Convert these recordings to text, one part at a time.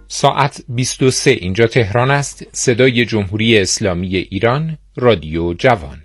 ساعت 23 اینجا تهران است. صدای جمهوری اسلامی ایران، رادیو جوان.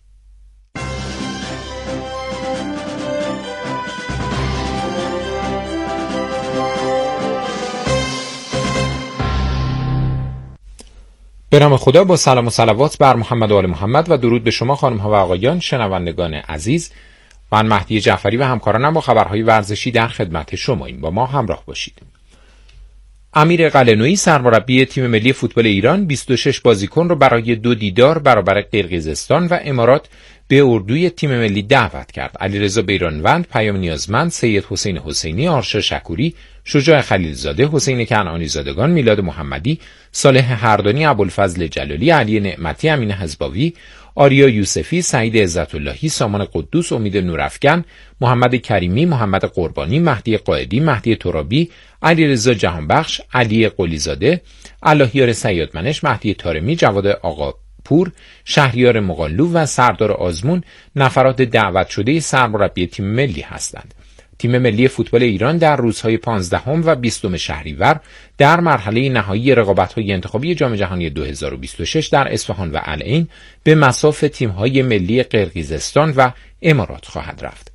به نام خدا، با سلام و صلوات بر محمد و آل محمد و درود به شما خانم ها و آقایان شنوندگان عزیز. من مهدی جعفری و همکارانم با خبرهای ورزشی در خدمت شماییم. با ما همراه باشید. امیر قلعه‌نویی سرمربی تیم ملی فوتبال ایران 26 بازیکن را برای 2 دیدار برابر قرقیزستان و امارات به اردوی تیم ملی دعوت کرد. علیرضا بیرانوند، پیام نیازمند، سید حسین حسینی، آرشا شکوری، شجاع خلیلزاده، حسین کنعانی زادگان، میلاد محمدی، صالح هردانی، ابوالفضل جلالی، علی نعمتی، امین حزباوی، آریا یوسفی، سعید عزت‌اللهی، سامان قدوس، امید نورافکن، محمد کریمی، محمد قربانی، مهدی قائدی، مهدی ترابی، علیرضا جهانبخش، علی قلیزاده، اللهیار سیادمنش، مهدی طارمی، جواد آقاپور، شهریار مقالو و سردار آزمون نفرات دعوت شده سرمربی تیم ملی هستند. تیم ملی فوتبال ایران در روزهای 15 و 20 شهریور در مرحله نهایی رقابت‌های انتخابی جام جهانی 2026 در اصفهان و العین به مصاف تیم‌های ملی قرقیزستان و امارات خواهد رفت.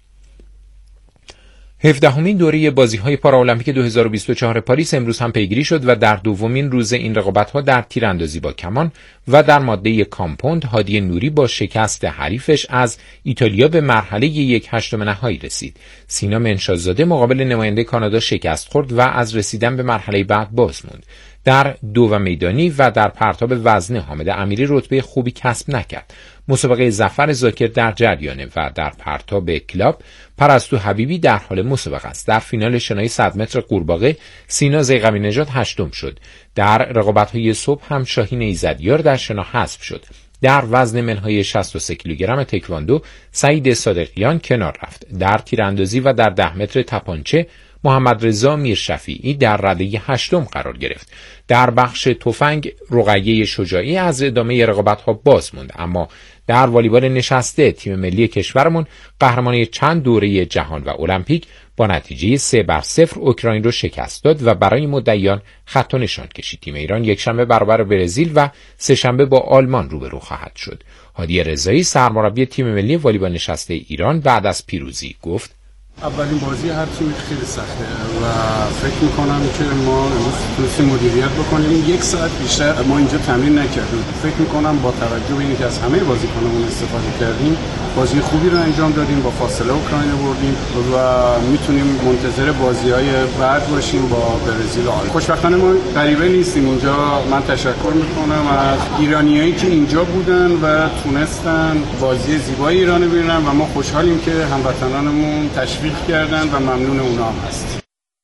17مین دوره بازی‌های پارالمپیک 2024 پاریس امروز هم پیگیری شد و در دومین روز این رقابت‌ها در تیراندازی با کمان و در ماده کامپوند هادی نوری با شکست حریفش از ایتالیا به مرحله 1/8 نهایی رسید. سینا منشازاده مقابل نماینده کانادا شکست خورد و از رسیدن به مرحله بعد باز موند. در دو میدانی و در پرتاب وزنه حامد امیری رتبه خوبی کسب نکرد. مسابقه ظفر زاکر در جریانه و در پرتاب کلاب پرستو حبیبی در حال مسابقه است. در فینال شنای 100 متر قورباغه سینا زیغمی نژاد 8م شد. در رقابت‌های صبح هم شاهین ایزدیار در شنا حذف شد. در وزن منهای 63 کیلوگرم تکواندو سعید صادقیان کنار رفت. در تیراندازی و در 10 متر تپانچه محمد رضا میرشفیعی در رده 8م قرار گرفت. در بخش تفنگ رقیه شجاعی از ادامه رقابت‌ها باز ماند، اما در والیبال نشسته تیم ملی کشورمون قهرمانی چند دوره جهان و المپیک با نتیجه 3-0 اوکراین رو شکست داد و برای مدعیان خط و نشان کشید. تیم ایران یکشنبه برابر برزیل و سه‌شنبه با آلمان روبرو خواهد شد. هادی رضایی سرمربی تیم ملی والیبال نشسته ایران بعد از پیروزی گفت: اولین بازی هر تیمی خیلی سخته و فکر میکنم که ما تونستیم مدیریت بکنیم. 1 ساعت بیشتر ما اینجا تمرین نکردیم. فکر میکنم با توجه به اینکه از همه بازیکنامون استفاده کردیم بازی خوبی رو انجام دادیم، با فاصله اوکراین بردیم و میتونیم منتظر بازی‌های بعد باشیم با برزیل و آلمان. خوشبختانه ما غریبه نیستیم اینجا. من تشکر میکنم از ایرانیایی که اینجا بودن و تونستن بازی زیبای ایران رو ببینن و ما خوشحالیم که هموطنانمون تشویق کردن و ممنون اونا هم هست.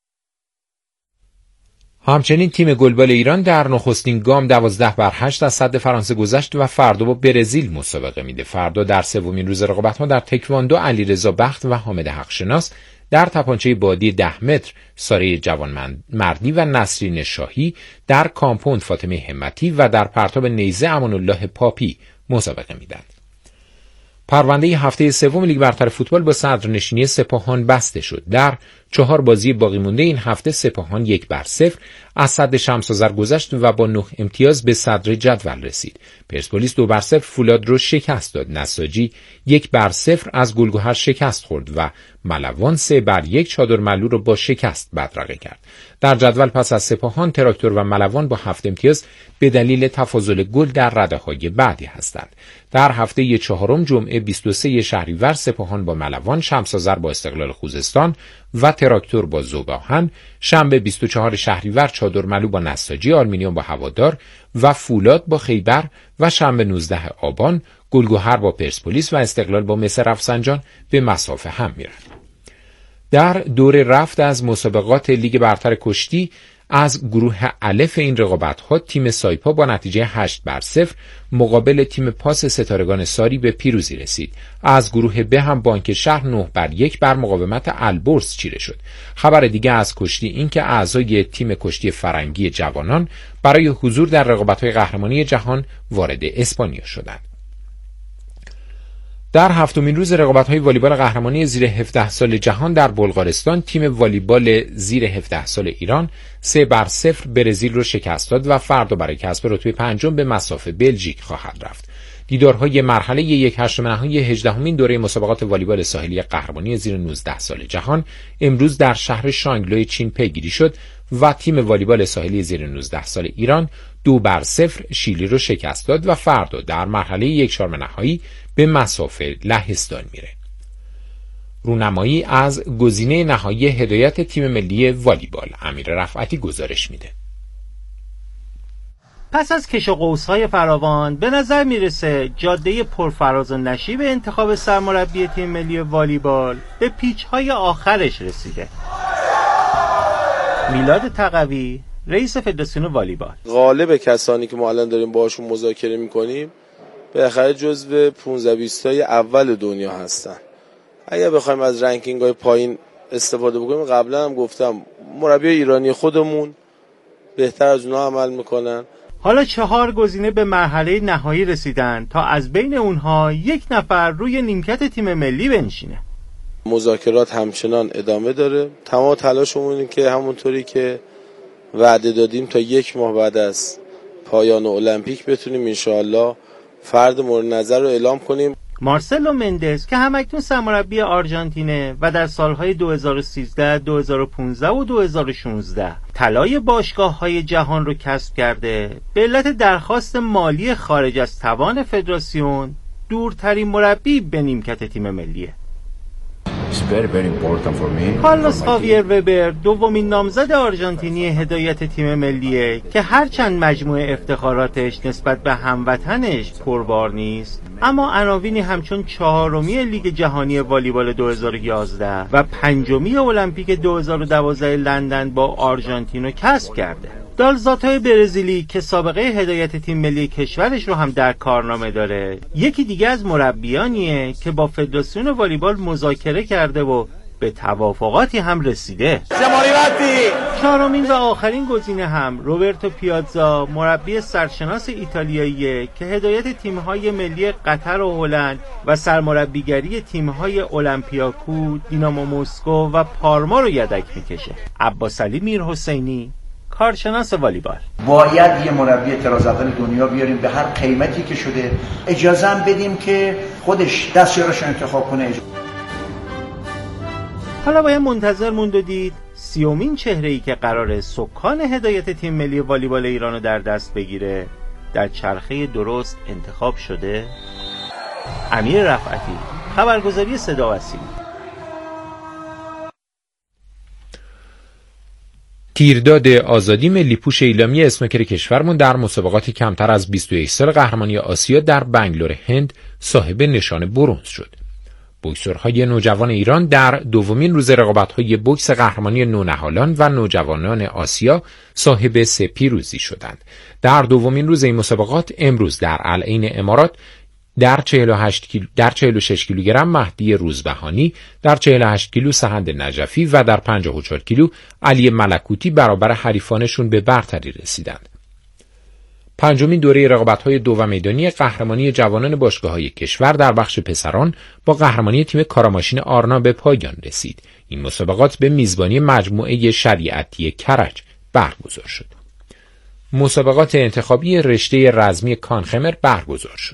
همچنین تیم گلبال ایران در نخستین گام 12-8 از صد فرانسه گذشت و فردا با برزیل مسابقه میده. فردا در سومین روز رقابت‌ها در تکواندو علیرضا بخت و حامد حقشناس، در تپانچه بادی 10 متر ساره جوانمردی و نسرین شاهی، در کامپوند فاطمه همتی و در پرتاب نیزه امان الله پاپی مسابقه میدند. پرونده هفته سوم لیگ برتر فوتبال با صدرنشینی سپاهان بسته شد. در 4 بازی باقی مونده این هفته سپاهان 1-0 از سد شمس آذر گذشت و با 9 امتیاز به صدر جدول رسید. پرسپولیس 2-0 فولاد رو شکست داد. نساجی 1-0 از گلگهر شکست خورد و ملوان 3-1 چادرملو رو با شکست بدرقه کرد. در جدول پس از سپاهان تراکتور و ملوان با 7 امتیاز به دلیل تفاضل گل در رده‌های بعدی هستند. در هفته 4 جمعه 23 شهریور سپاهان با ملوان، شمس آذر با استقلال خوزستان و تراکتور با ذوب‌آهن، شنبه 24 شهریور چادرملو با نساجی، آلومینیوم با هوادار و فولاد با خیبر و شنبه 19 آبان گلگهر با پرسپولیس و استقلال با مس رفسنجان به مسافه هم میرند. در دور رفت از مسابقات لیگ برتر کشتی از گروه الف این رقابت‌ها تیم سایپا با نتیجه 8-0 مقابل تیم پاس ستارگان ساری به پیروزی رسید. از گروه ب هم بانک شهر 9-1 بر مقاومت البرز چیره شد. خبر دیگه از کشتی این که اعضای تیم کشتی فرنگی جوانان برای حضور در رقابت‌های قهرمانی جهان وارد اسپانیا شدند. در هفتمین روز رقابت‌های والیبال قهرمانی زیر 17 سال جهان در بلغارستان، تیم والیبال زیر 17 سال ایران 3-0 برزیل رو شکست داد و فردا برای کسب رتبه پنجم به مسافه بلژیک خواهد رفت. دیدارهای مرحله 1/8 نهایی 18مین دوره مسابقات والیبال ساحلی قهرمانی زیر 19 سال جهان امروز در شهر شانگلوی چین پیگیری شد و تیم والیبال ساحلی زیر 19 سال ایران 2-0 شیلی رو شکست داد و فردا در مرحله 1/4 نهایی به مسافه لهستان میره. رونمایی از گزینه نهایی هدایت تیم ملی والیبال امیر رفعتی گزارش میده. پس از کش و قوس‌های فراوان به نظر میرسه جاده پرفراز و نشیب انتخاب سرمربی تیم ملی والیبال به پیچ‌های آخرش رسیده. میلاد تقوی، رئیس فدراسیون والیبال: غالب کسانی که ما الان داریم باهاشون مذاکره می‌کنیم بالاخره جزو 15-20 تای اول دنیا هستن. اگر بخوایم از رنکینگ‌های پایین استفاده بکنیم، قبلا هم گفتم مربی ایرانی خودمون بهتر از اونها عمل میکنن. حالا 4 گزینه به مرحله نهایی رسیدن تا از بین اونها 1 نفر روی نیمکت تیم ملی بنشینه. مذاکرات همچنان ادامه داره. تمام تلاشمون اینه که همونطوری که وعده دادیم تا 1 ماه بعد از پایان المپیک بتونیم انشاءالله فرد مورد نظر رو اعلام کنیم. مارسلو مندز که همکنون سرمربی آرژانتینه و در سالهای 2013، 2015 و 2016 طلای باشگاه‌های جهان رو کسب کرده، به علت درخواست مالی خارج از توان فدراسیون دورترین مربی به نیمکت تیم ملیه. کارلوس خاویر وبر دومین نامزد آرژانتینی هدایت تیم ملیه که هرچند مجموع افتخاراتش نسبت به هموطنش پربار نیست، اما عناوینی همچون 4می لیگ جهانی والیبال 2011 و 5می المپیک 2012 لندن با آرژانتین رو کسب کرده. دالزاتای برزیلی که سابقه هدایت تیم ملی کشورش رو هم در کارنامه داره، یکی دیگه از مربیانیه که با فدراسیون والیبال مذاکره کرده و به توافقاتی هم رسیده. 4مین و آخرین گزینه هم روبرتو پیازا، مربی سرشناس ایتالیاییه که هدایت تیم‌های ملی قطر و هلند و سرمربیگری تیم‌های اولمپیاکو، دینامو مسکو و پارما رو یدک میکشه. عباسعلی میرحسینی، کارشناس والیبال: باید یه مربی طراز اول دنیا بیاریم به هر قیمتی که شده، اجازه هم بدیم که خودش دستیارش انتخاب کنه. حالا باید منتظر موند و دید 30مین چهره‌ای که قراره سکان هدایت تیم ملی والیبال ایران رو در دست بگیره در چرخه درست انتخاب شده. امیر رفعتی، خبرگزاری صدا و سیما. تیرداد آزادی ملی پوش ایلامی اسنوکر کشورمون در مسابقات کمتر از 21 سال قهرمانی آسیا در بنگلور هند صاحب نشان برنز شد. بوکسورهای نوجوان ایران در دومین روز رقابت‌های بوکس قهرمانی نونهالان و نوجوانان آسیا صاحب 3 پیروزی شدند. در دومین روز این مسابقات امروز در العین امارات در 46 کیلوگرم مهدی روزبهانی، در 48 کیلو سهند نجفی و در 54 کیلو علی ملکوتی برابر حریفانشون به برتری رسیدند. 5مین دوره رقابت‌های 2 میدانی قهرمانی جوانان باشگاه‌های کشور در بخش پسران با قهرمانی تیم کاراماشین آرنا به پایان رسید. این مسابقات به میزبانی مجموعه شریعتی کرج برگزار شد. مسابقات انتخابی رشته رزمی کانخمر برگزار شد.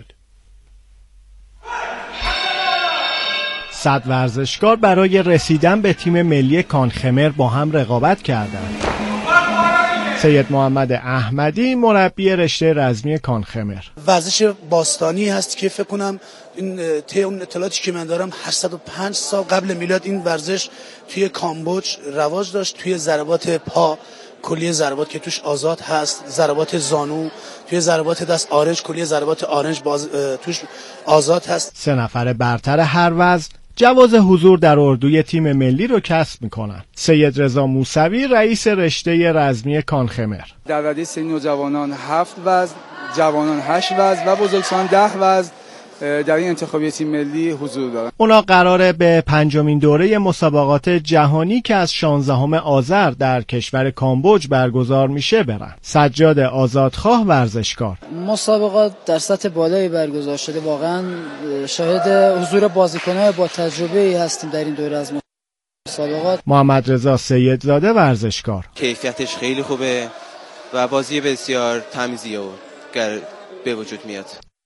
100 ورزشکار برای رسیدن به تیم ملی کانخمر با هم رقابت کردند. سید محمد احمدی مربی رشته رزمی کانخمر: ورزش باستانی هست که فکر کنم این اون اطلاعاتی که من دارم 805 سال قبل میلاد این ورزش توی کامبوج رواج داشت. توی ضربات پا کلیه ضربات که توش آزاد هست، ضربات زانو، توی ضربات دست آرنج کلیه ضربات آرنج توش آزاد هست. 3 نفر برتر هر وزن جواز حضور در اردوی تیم ملی رو کسب میکنن. سید رضا موسوی رئیس رشته رزمی کانخمر: در رده سنی نوجوانان 7 وزن، جوانان 8 وزن و بزرگسالان 10 وزن در این انتخابی تیم ملی حضور دارن. اونا قراره به 5مین دوره مسابقات جهانی که از 16 آذر در کشور کامبوج برگزار میشه برن. سجاد آزادخواه ورزشکار: مسابقات در سطح بالایی برگزار شده، واقعا شاهد حضور بازیکن‌های با تجربه‌ای هستیم در این دوره از مسابقات. محمد رضا سیدزاده ورزشکار: کیفیتش خیلی خوبه و بازی بسیار تمیزی به وجود میاد.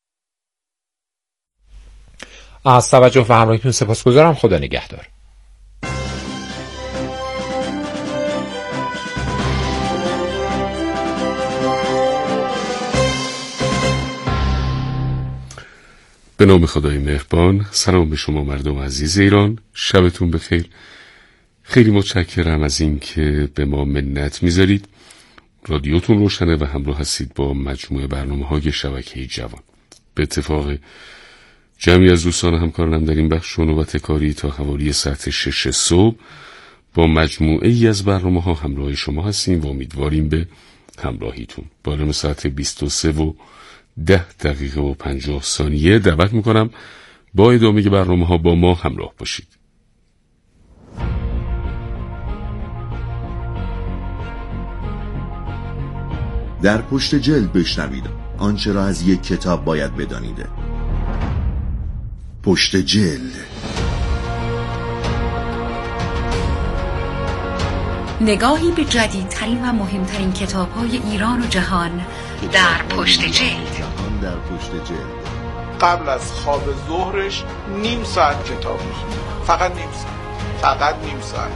از توجه و همراهیتون سپاسگزارم. خدا نگهدار. به نام خدای مهربان. سلام به شما مردم عزیز ایران، شبتون بخیر. خیلی متشکرم از این که به ما منت میذارید. رادیوتون روشنه و همراه هستید با مجموعه برنامه‌های شبکه جوان. به اتفاق جمعی از دوستان همکارانم در این بخش نوبت کاری تا حوالی ساعت 6 صبح با مجموعه ای از برنامه‌ها همراه شما هستیم و امیدواریم به همراهیتون. بالام ساعت 23:10:50 دعوت میکنم با ادامه برنامه‌ها با ما همراه باشید. در پشت جلد بشنوید آنچه را از یک کتاب باید بدانید. پشت جلد. نگاهی به جدیدترین و مهمترین کتاب‌های ایران و جهان در پشت جلد. قبل از خواب ظهرش نیم ساعت کتاب می‌خونه. فقط نیم ساعت.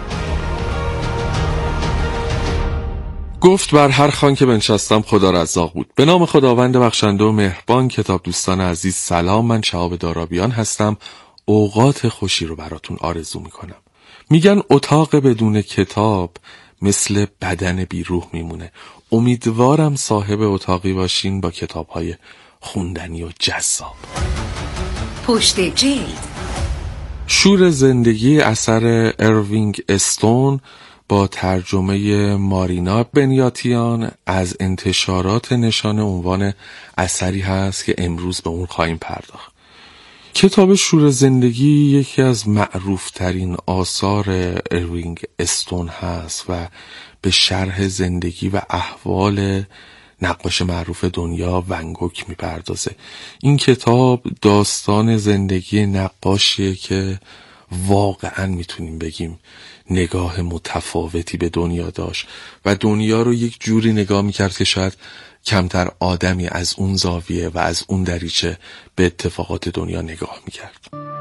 گفت بر هر خوان که بنشستم خدا رزاق بود. به نام خداوند بخشنده و مهربان. کتاب دوستان عزیز سلام، من شهاب دارابیان هستم. اوقات خوشی رو براتون آرزو میکنم. میگن اتاق بدون کتاب مثل بدن بی روح میمونه. امیدوارم صاحب اتاقی باشین با کتاب‌های خوندنی و جذاب. پشت جلد. شور زندگی اثر اروینگ استون با ترجمه مارینا بنیاتیان از انتشارات نشان عنوان اثری هست که امروز به اون خواهیم پرداخت. کتاب شور زندگی یکی از معروفترین آثار اروینگ استون هست و به شرح زندگی و احوال نقاش معروف دنیا ون گوگ میپردازه. این کتاب داستان زندگی نقاشیه که واقعا میتونیم بگیم نگاه متفاوتی به دنیا داشت و دنیا رو یک جوری نگاه میکرد که شاید کمتر آدمی از اون زاویه و از اون دریچه به اتفاقات دنیا نگاه میکرد.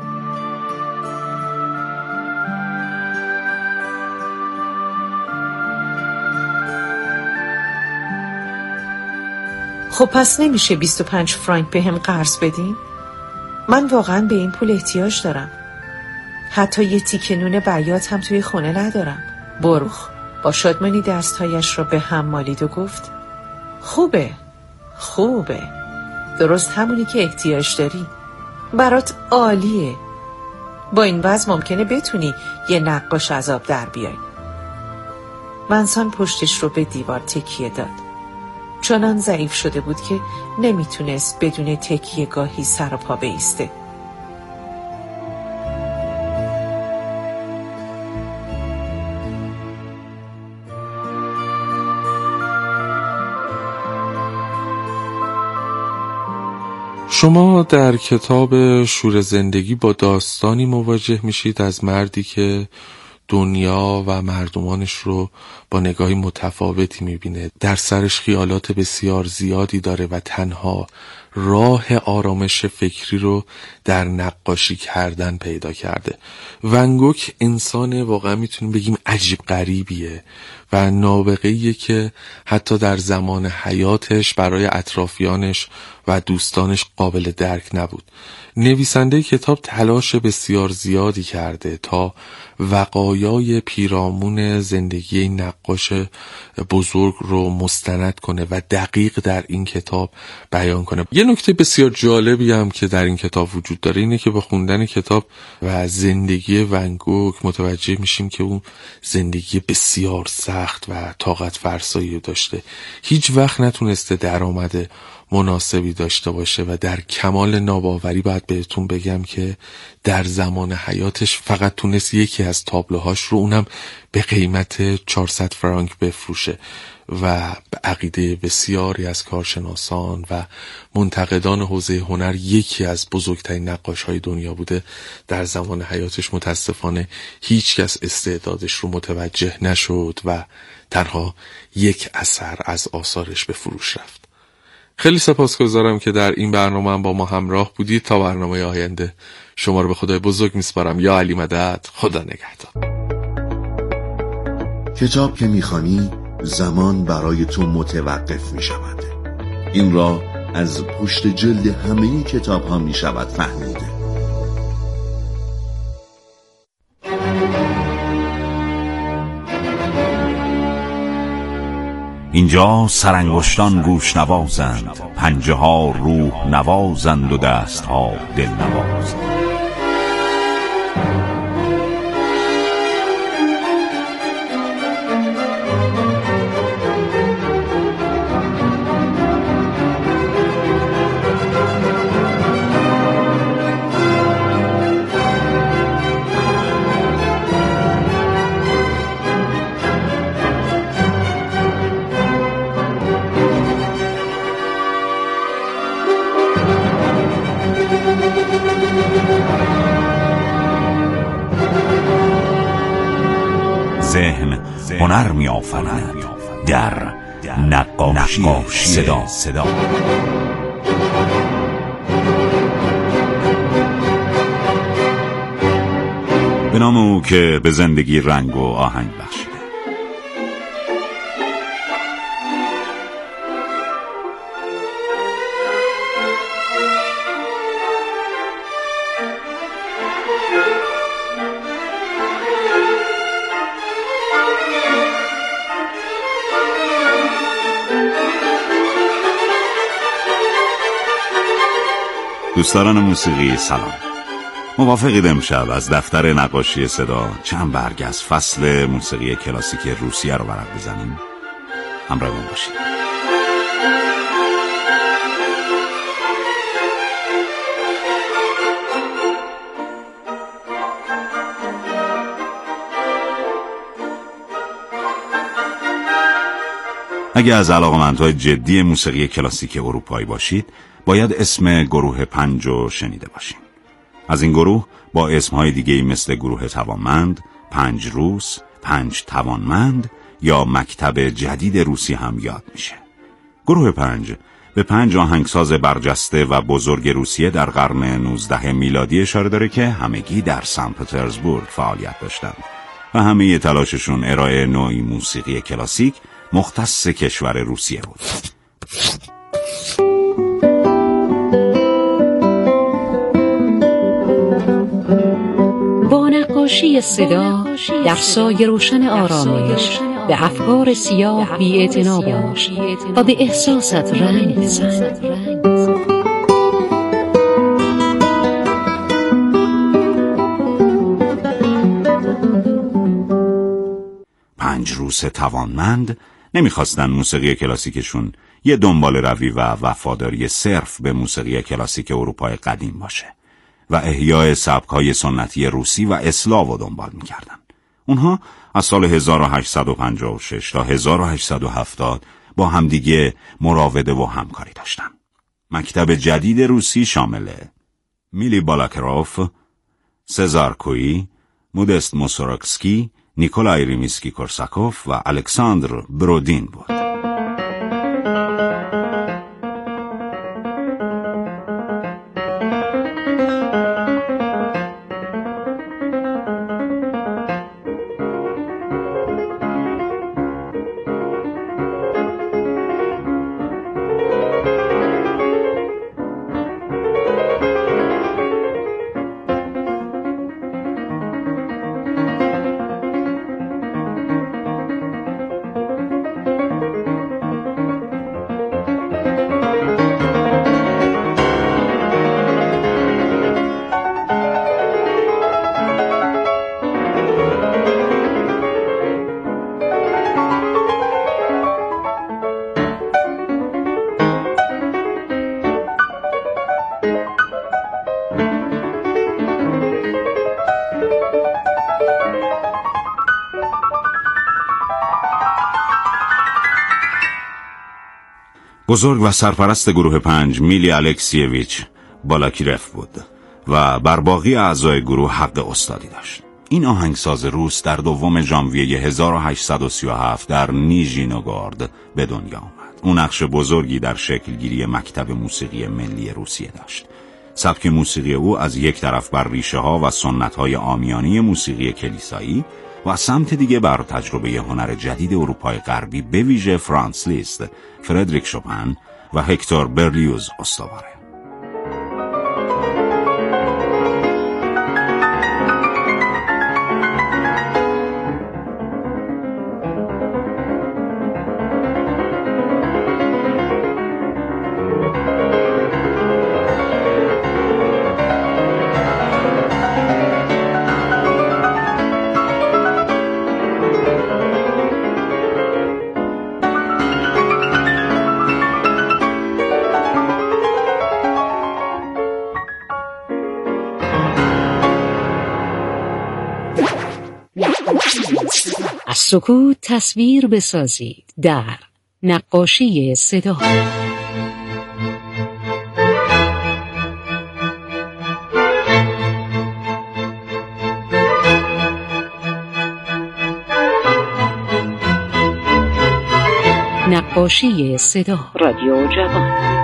خب پس نمیشه 25 فرانک به هم قرض بدین؟ من واقعا به این پول احتیاج دارم. حتی یه تیکه نون بیات هم توی خونه ندارم. بروخ با شادمانی دستهایش را به هم مالید و گفت خوبه درست همونی که احتیاج داری. برات عالیه. با این وضع ممکنه بتونی یه نقاش از آب در بیای. منسان پشتش رو به دیوار تکیه داد. چنان ضعیف شده بود که نمیتونست بدون تکیه گاهی سر و پا بایسته. شما در کتاب شور زندگی با داستانی مواجه میشید از مردی که دنیا و مردمانش رو با نگاهی متفاوتی میبینه. در سرش خیالات بسیار زیادی داره و تنها راه آرامش فکری رو در نقاشی کردن پیدا کرده. ون گوگ انسان واقعا میتونیم بگیم عجیب غریبیه و نابغه‌ایه که حتی در زمان حیاتش برای اطرافیانش و دوستانش قابل درک نبود. نویسنده کتاب تلاش بسیار زیادی کرده تا وقایای پیرامون زندگی نقاش بزرگ رو مستند کنه و دقیق در این کتاب بیان کنه. یه نکته بسیار جالبی هم که در این کتاب وجود داره اینه که با خوندن کتاب و زندگی ون گوگ متوجه میشیم که اون زندگی بسیار سخت و طاقت فرسایی داشته. هیچ وقت نتونسته درآمد مناسبی داشته باشه و در کمال ناباوری باید بهتون بگم که در زمان حیاتش فقط تونست یکی از تابلوهاش رو، اونم به قیمت 400 فرانک بفروشه و به عقیده بسیاری از کارشناسان و منتقدان حوزه هنر یکی از بزرگترین نقاش‌های دنیا بوده. در زمان حیاتش متاسفانه هیچ کس استعدادش رو متوجه نشد و تنها یک اثر از آثارش به فروش رفت. خیلی سپاسگزارم که در این برنامه هم با ما همراه بودید. تا برنامه آینده شما رو به خدای بزرگ میسپارم. یا علی مدد، خدا نگهدار. کتاب که میخوانی زمان برای تو متوقف میشود. این را از پشت جلد همه کتاب ها میشود فهمیده. اینجا سرانگشتان گوش نوازند، پنجه ها روح نوازند و دست ها دل نوازند. ذهن هنر می آفریند در نقاشی صدا. به نام او که به زندگی رنگ و آهنگ بخشیده. دوستداران موسیقی سلام. موافقید امشب از دفتر نقاشی صدا چند برگ از فصل موسیقی کلاسیک روسیه رو ورق بزنیم؟ همراه من باشید. اگه از علاقه‌مندهای جدی موسیقی کلاسیک اروپایی باشید، باید اسم گروه 5 رو شنیده باشین. از این گروه با اسمهای دیگه‌ای مثل گروه توانمند، 5 روس، 5 توانمند یا مکتب جدید روسی هم یاد میشه. گروه 5 به 5 آهنگساز برجسته و بزرگ روسیه در قرن 19 میلادی اشاره داره که همگی در سن پترزبورگ فعالیت داشتند و همه تلاششون ارائه نوعی موسیقی کلاسیک مختص کشور روسیه بود. با نقاشی صدا در سایه روشن آرامش به افکار سیاه بی‌اعتنا باش و به احساست رنگ بزن. 5 روس توانمند نمیخواستن موسیقی کلاسیکشون یه دنبال روی و وفاداری صرف به موسیقی کلاسیک اروپای قدیم باشه و احیای سبک‌های سنتی روسی و اسلاو رو دنبال می‌کردن. اونها از سال 1856 تا 1870 با همدیگه مراوده و همکاری داشتن. مکتب جدید روسی شامل میلی بالاکروف، سزار کویی، مودست موسوروکسکی، نیکولای ریمیسکی کورساکوف و الکساندر برودین بود. بزرگ و سرپرست گروه 5 میلی الکسیویچ بالاکیرف بود و بر باقی اعضای گروه حق استادی داشت. این آهنگساز روس در 2 ژانویه 1837 در نیژنی نوگورود به دنیا آمد. او نقش بزرگی در شکلگیری مکتب موسیقی ملی روسیه داشت. سبک موسیقی او از یک طرف بر ریشه ها و سنت های عامیانه موسیقی کلیسایی و از سمت دیگه بر تجربه هنر جدید اروپای غربی به ویژه فرانس لیست، فردریک شوپن و هکتور برلیوز استواره. از سکوت تصویر بسازید در نقاشی صدا. نقاشی صدا، رادیو جوان.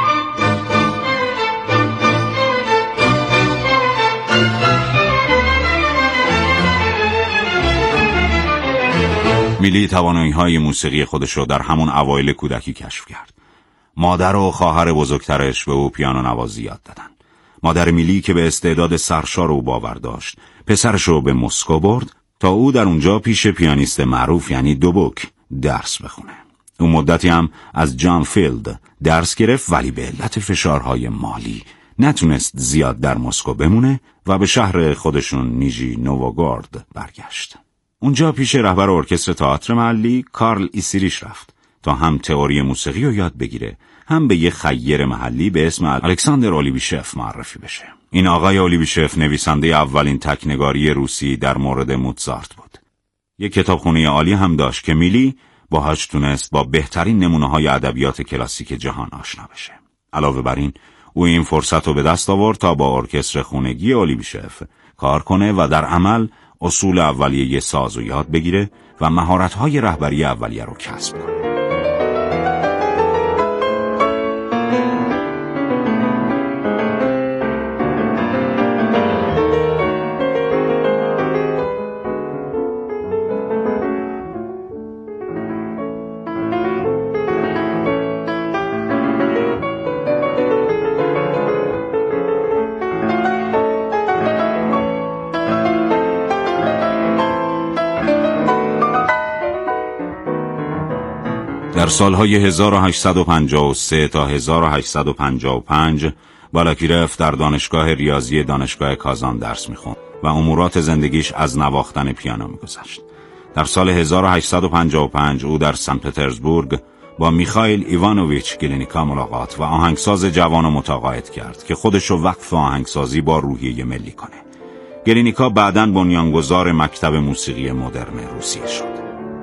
میلی توانایی‌های موسیقی خودش رو در همون اوایل کودکی کشف کرد. مادر و خواهر بزرگترش به او پیانو نوازی یاد دادن. مادر میلی که به استعداد سرشار او باور داشت، پسرش رو به مسکو برد تا او در اونجا پیش پیانیست معروف یعنی دوبوک درس بخونه. او مدتی هم از جان فیلد درس گرفت، ولی به علت فشارهای مالی نتونست زیاد در مسکو بمونه و به شهر خودشون نیژنی نوگورود برگشت. اونجا پیش رهبر ارکستر تئاتر محلی کارل ایسیریش رفت تا هم تئوری موسیقی رو یاد بگیره، هم به یه خیر محلی به اسم الکساندر اولیبیشف معرفی بشه. این آقای اولیبیشف نویسنده اولین تکنگاری روسی در مورد موزارت بود. یه کتابخونه عالی هم داشت که میلی باهاش تونست با بهترین نمونه‌های ادبیات کلاسیک جهان آشنا بشه. علاوه بر این، او این فرصت رو به دست آورد تا با ارکستر خونگی اولیبیشف کار کنه و در عمل اصول اولیه ساز رو یاد بگیره و مهارت‌های رهبری اولیه رو کسب کنه. در سالهای 1853 تا 1855 بالاکیرف در دانشگاه ریاضی دانشگاه کازان درس می‌خوند و امورات زندگیش از نواختن پیانو می‌گذشت. در سال 1855 او در سن پترزبورگ با میخائیل ایوانوویچ گلینیکا ملاقات و آهنگساز جوان متقاعد کرد که خودش رو وقف آهنگسازی با روحیه ملی کنه. گلینیکا بعداً بنیانگذار مکتب موسیقی مدرن روسیه شد.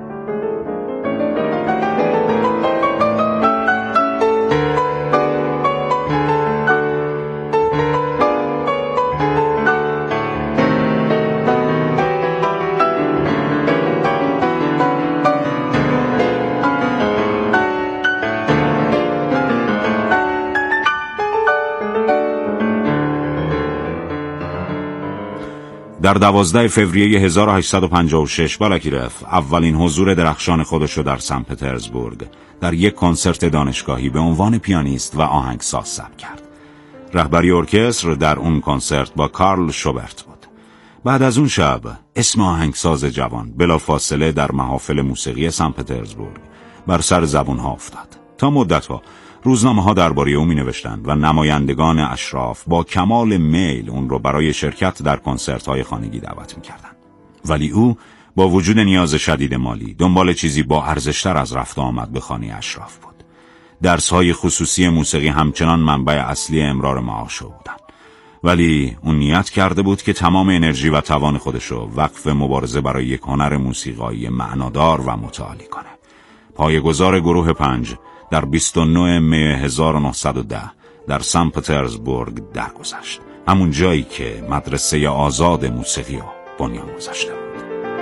در 12 فوریه 1856 بالاکیرف اولین حضور درخشان خودش رو در سن پترزبورگ در یک کنسرت دانشگاهی به عنوان پیانیست و آهنگساز ثبت کرد. رهبری ارکستر در اون کنسرت با کارل شوبرت بود. بعد از اون شب اسم آهنگساز جوان بلافاصله در محافل موسیقی سن پترزبورگ بر سر زبونها افتاد. تا مدتها روزنامه‌ها درباره او می‌نوشتند و نمایندگان اشراف با کمال میل اون رو برای شرکت در کنسرت‌های خانگی دعوت می‌کردند. ولی او با وجود نیاز شدید مالی دنبال چیزی با ارزش‌تر از رفت و آمد به خانه اشراف بود. درس‌های خصوصی موسیقی همچنان منبع اصلی امرار معاش او بودند. ولی اون نیت کرده بود که تمام انرژی و توان خودشو وقف مبارزه برای یک هنر موسیقایی معنادار و متعالی کنه. پایه‌گذار گروه 5 در 29 می 1910 در سن پترزبورگ درگذشت، همون جایی که مدرسه آزاد موسیقی رو بنیان گذاشته بود.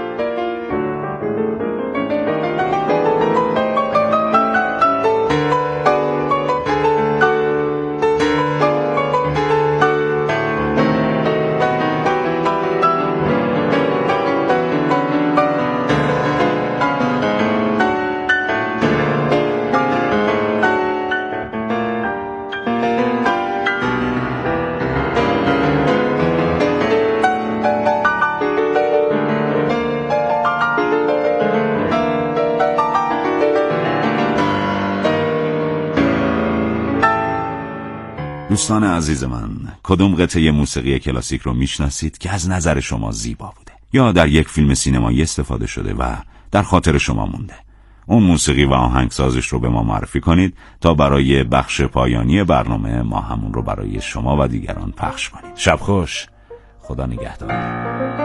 دوستان عزیز من، کدوم قطعه موسیقی کلاسیک رو میشناسید که از نظر شما زیبا بوده یا در یک فیلم سینمایی استفاده شده و در خاطر شما مونده؟ اون موسیقی و آهنگسازش رو به ما معرفی کنید تا برای بخش پایانی برنامه ما همون رو برای شما و دیگران پخش کنید. شب خوش، خدا نگهدار.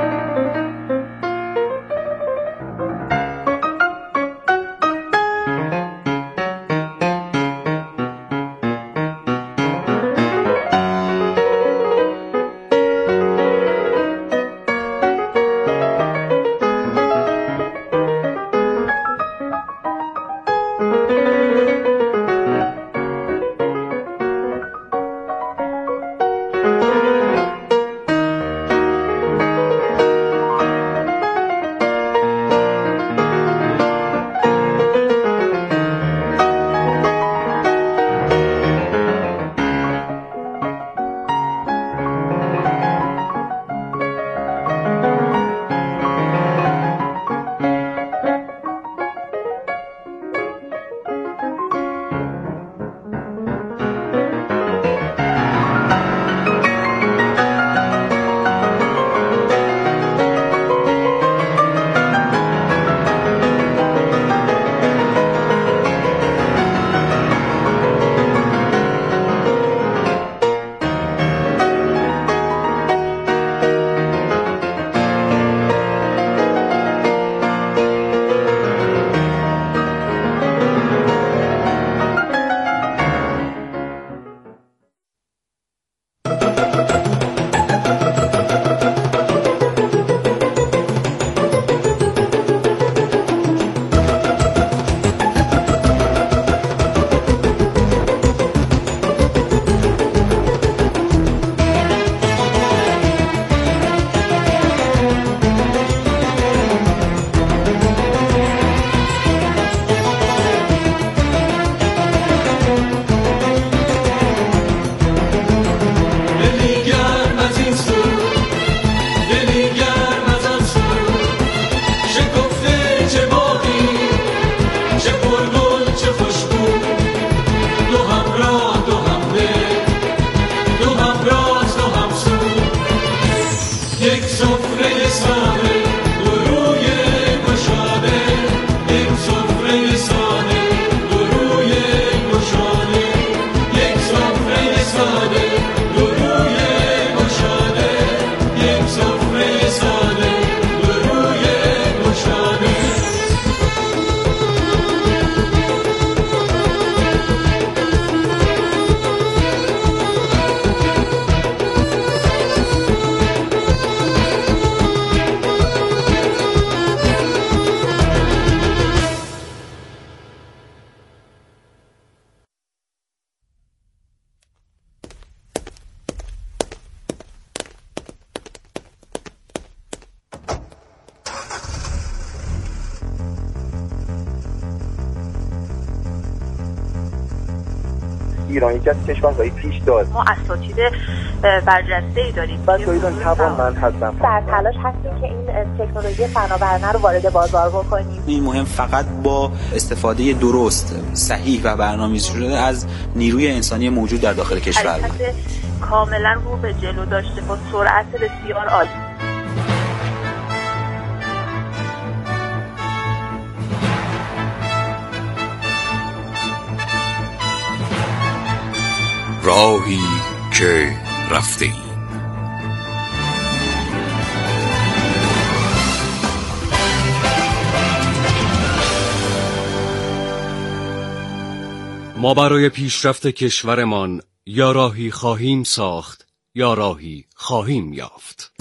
ایران یکی از کشورهای پیش داد. ما اساتید برجسته‌ای داریم. بچه‌ها توانمند هستن. در تلاش هستیم که این تکنولوژی فناورانه رو وارد بازار بکنیم. این مهم فقط با استفاده درست، صحیح و برنامه‌ریزی شده از نیروی انسانی موجود در داخل کشور بود. کاملا رو به جلو داشته با سرعت بسیار عالی. راهی که رفته ایم ما برای پیشرفت کشورمان یا راهی خواهیم ساخت یا راهی خواهیم یافت.